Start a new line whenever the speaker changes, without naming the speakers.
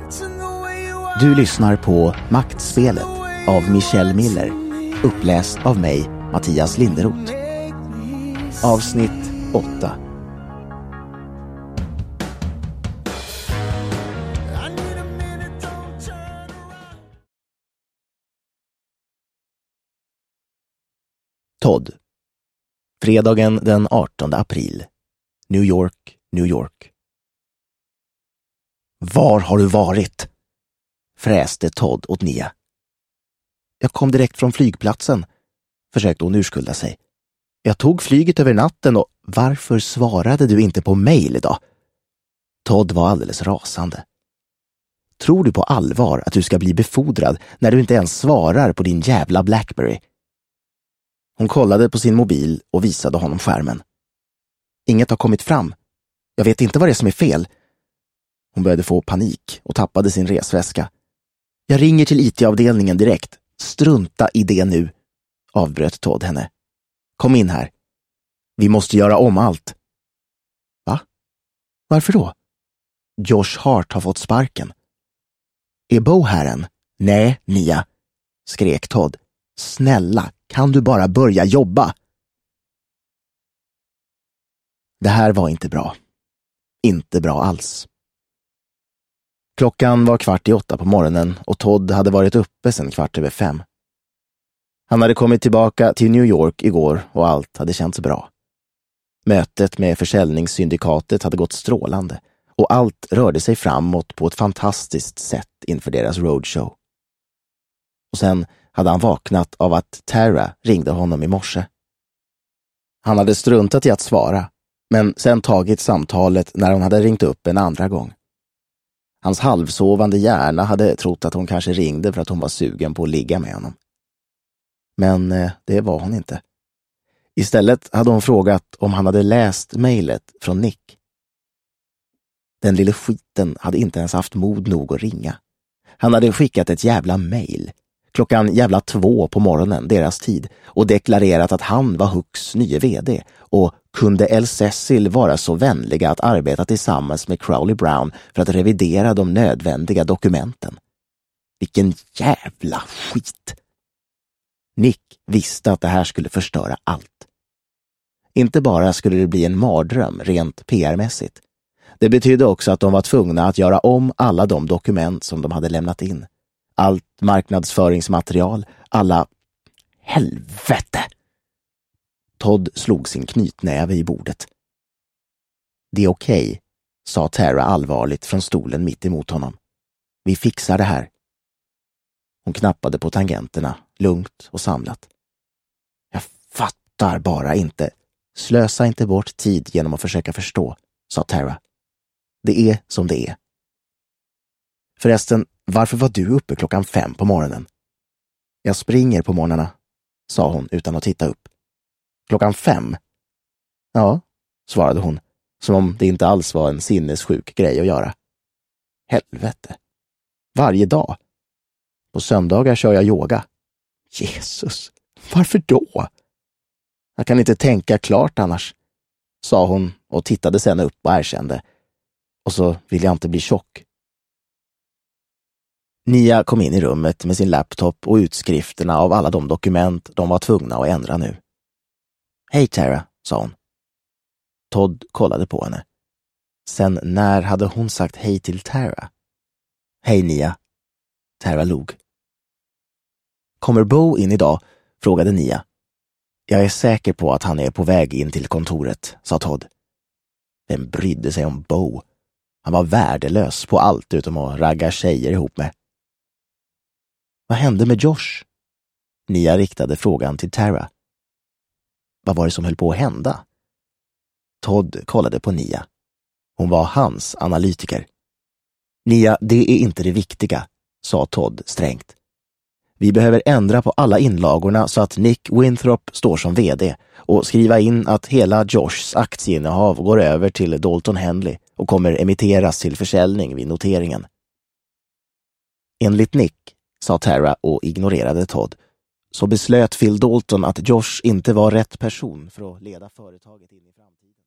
Du lyssnar på Maktspelet av Michelle Miller, uppläst av mig, Mattias Linderoth. Avsnitt 8. Todd. Fredagen den 18 april. New York, New York. Var har du varit? Fräste Todd åt Nia. Jag kom direkt från flygplatsen, försökte hon urskulda sig. Jag tog flyget över natten och varför svarade du inte på mejl idag? Todd var alldeles rasande. Tror du på allvar att du ska bli befordrad när du inte ens svarar på din jävla Blackberry? Hon kollade på sin mobil och visade honom skärmen. Inget har kommit fram. Jag vet inte vad det är som är fel. Hon började få panik och tappade sin resväska. Jag ringer till IT-avdelningen direkt. Strunta i det nu, avbröt Todd henne. Kom in här. Vi måste göra om allt. Va? Varför då? Josh Hart har fått sparken. Är Bo här än? Nej, Nia, skrek Todd. Snälla, kan du bara börja jobba? Det här var inte bra. Inte bra alls. Klockan var 7:15 på morgonen och Todd hade varit uppe sedan 4:15. Han hade kommit tillbaka till New York igår och allt hade känts bra. Mötet med försäljningssyndikatet hade gått strålande och allt rörde sig framåt på ett fantastiskt sätt inför deras roadshow. Och sen hade han vaknat av att Tara ringde honom i morse. Han hade struntat i att svara, men sen tagit samtalet när hon hade ringt upp en andra gång. Hans halvsovande hjärna hade trott att hon kanske ringde för att hon var sugen på att ligga med honom. Men det var hon inte. Istället hade hon frågat om han hade läst mejlet från Nick. Den lille skiten hade inte ens haft mod nog att ringa. Han hade skickat ett jävla mejl. Klockan jävla 2 på morgonen, deras tid, och deklarerat att han var Hooks nye vd och kunde El Cecil vara så vänliga att arbeta tillsammans med Crowley Brown för att revidera de nödvändiga dokumenten. Vilken jävla skit! Nick visste att det här skulle förstöra allt. Inte bara skulle det bli en mardröm rent PR-mässigt. Det betydde också att de var tvungna att göra om alla de dokument som de hade lämnat in. Allt marknadsföringsmaterial, alla... Helvete! Todd slog sin knytnäve i bordet. Det är okej, sa Tara allvarligt från stolen mitt emot honom. Vi fixar det här. Hon knappade på tangenterna, lugnt och samlat. Jag fattar bara inte. Slösa inte bort tid genom att försöka förstå, sa Tara. Det är som det är. Förresten, varför var du uppe klockan 5 på morgonen? Jag springer på morgnarna, sa hon utan att titta upp. Klockan 5? Ja, svarade hon, som om det inte alls var en sinnessjuk grej att göra. Helvete. Varje dag. På söndagar kör jag yoga. Jesus, varför då? Jag kan inte tänka klart annars, sa hon och tittade sen upp och erkände. Och så vill jag inte bli tjock. Nia kom in i rummet med sin laptop och utskrifterna av alla de dokument de var tvungna att ändra nu. Hej Tara, sa hon. Todd kollade på henne. Sen när hade hon sagt hej till Tara? Hej Nia. Tara log. Kommer Bo in idag? Frågade Nia. Jag är säker på att han är på väg in till kontoret, sa Todd. Vem brydde sig om Bo? Han var värdelös på allt utom att ragga tjejer ihop med. Vad hände med Josh? Nia riktade frågan till Tara. Vad var det som höll på att hända? Todd kollade på Nia. Hon var hans analytiker. Nia, det är inte det viktiga, sa Todd strängt. Vi behöver ändra på alla inlagorna så att Nick Winthrop står som vd och skriva in att hela Joshs aktieinnehav går över till Dalton Henley och kommer emitteras till försäljning vid noteringen. Enligt Nick, sa Tara och ignorerade Todd, så beslöt Phil Dalton att Josh inte var rätt person för att leda företaget in i framtiden.